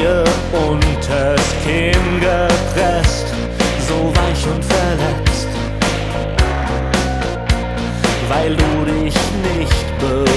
mir unters Kinn gepresst, so weich und verletzt, weil du dich nicht